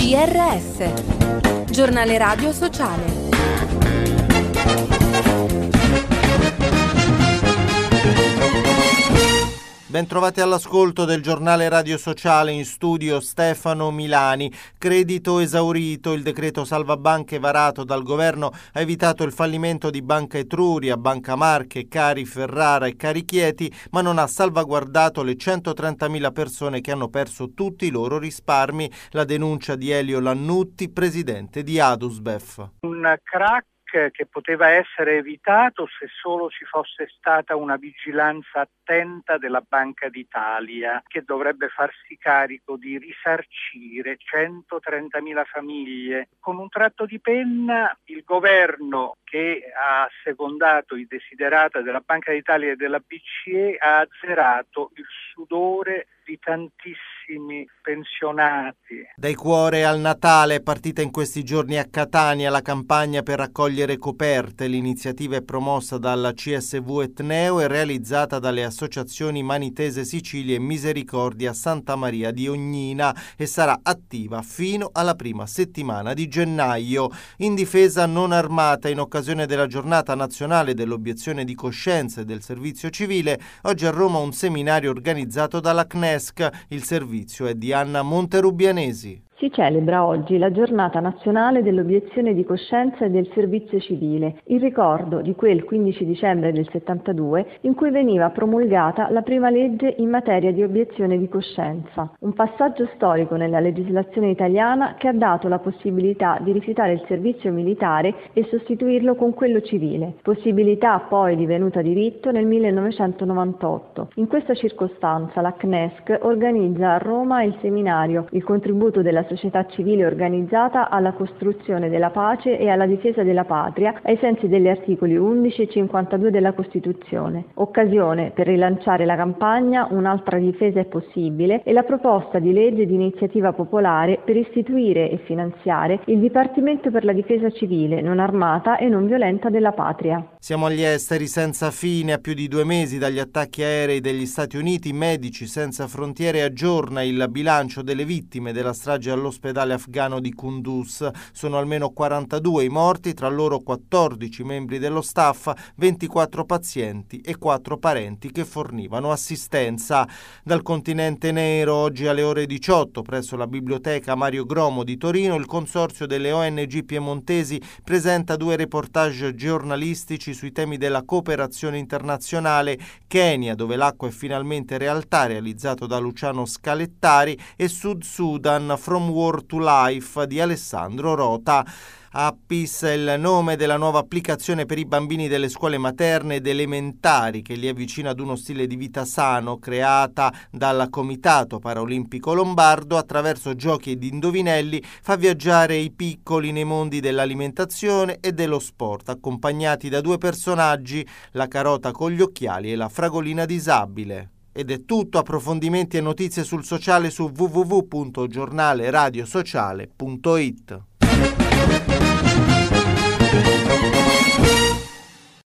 GRS, Giornale Radio Sociale. Bentrovati all'ascolto del Giornale Radio Sociale, in studio Stefano Milani. Credito esaurito, il decreto salvabanche varato dal governo ha evitato il fallimento di Banca Etruria, Banca Marche, Cari Ferrara e Cari Chieti, ma non ha salvaguardato le 130.000 persone che hanno perso tutti i loro risparmi. La denuncia di Elio Lannutti, presidente di Adusbef. Un crack che poteva essere evitato se solo ci fosse stata una vigilanza attenta della Banca d'Italia, che dovrebbe farsi carico di risarcire 130.000 famiglie. Con un tratto di penna il governo, che ha assecondato i desiderata della Banca d'Italia e della BCE, ha azzerato il sudore di tantissimi pensionati. Dai Cuore al Natale è partita in questi giorni a Catania la campagna per raccogliere coperte. L'iniziativa è promossa dalla CSV Etneo e realizzata dalle associazioni Manitese Sicilia e Misericordia Santa Maria di Ognina e sarà attiva fino alla prima settimana di gennaio. In difesa non armata, in occasione della giornata nazionale dell'obiezione di coscienza e del servizio civile, oggi a Roma un seminario organizzato dalla CNESC. Il servizio è di Anna Monterubianesi. Si celebra oggi la giornata nazionale dell'obiezione di coscienza e del servizio civile, in ricordo di quel 15 dicembre del 72 in cui veniva promulgata la prima legge in materia di obiezione di coscienza, un passaggio storico nella legislazione italiana che ha dato la possibilità di rifiutare il servizio militare e sostituirlo con quello civile, possibilità poi divenuta diritto nel 1998. In questa circostanza la CNESC organizza a Roma il seminario Il contributo della società civile organizzata alla costruzione della pace e alla difesa della patria ai sensi degli articoli 11 e 52 della Costituzione. Occasione per rilanciare la campagna Un'altra difesa è possibile e la proposta di legge di iniziativa popolare per istituire e finanziare il Dipartimento per la difesa civile, non armata e non violenta della patria. Siamo agli esteri senza fine. A più di 2 mesi dagli attacchi aerei degli Stati Uniti, Medici Senza Frontiere aggiorna il bilancio delle vittime della strage all'ospedale afghano di Kunduz. Sono almeno 42 i morti, tra loro 14 membri dello staff, 24 pazienti e 4 parenti che fornivano assistenza. Dal continente nero, oggi alle ore 18 presso la biblioteca Mario Gromo di Torino, il consorzio delle ONG piemontesi presenta 2 reportage giornalistici sui temi della cooperazione internazionale: Kenya, dove l'acqua è finalmente realtà, realizzato da Luciano Scalettari, e Sud Sudan, From War to Life di Alessandro Rota. Appis è il nome della nuova applicazione per i bambini delle scuole materne ed elementari che li avvicina ad uno stile di vita sano, creata dal Comitato Paraolimpico Lombardo. Attraverso giochi ed indovinelli fa viaggiare i piccoli nei mondi dell'alimentazione e dello sport, accompagnati da 2 personaggi, la carota con gli occhiali e la fragolina disabile. Ed è tutto. Approfondimenti e notizie sul sociale su www.giornaleradiosociale.it.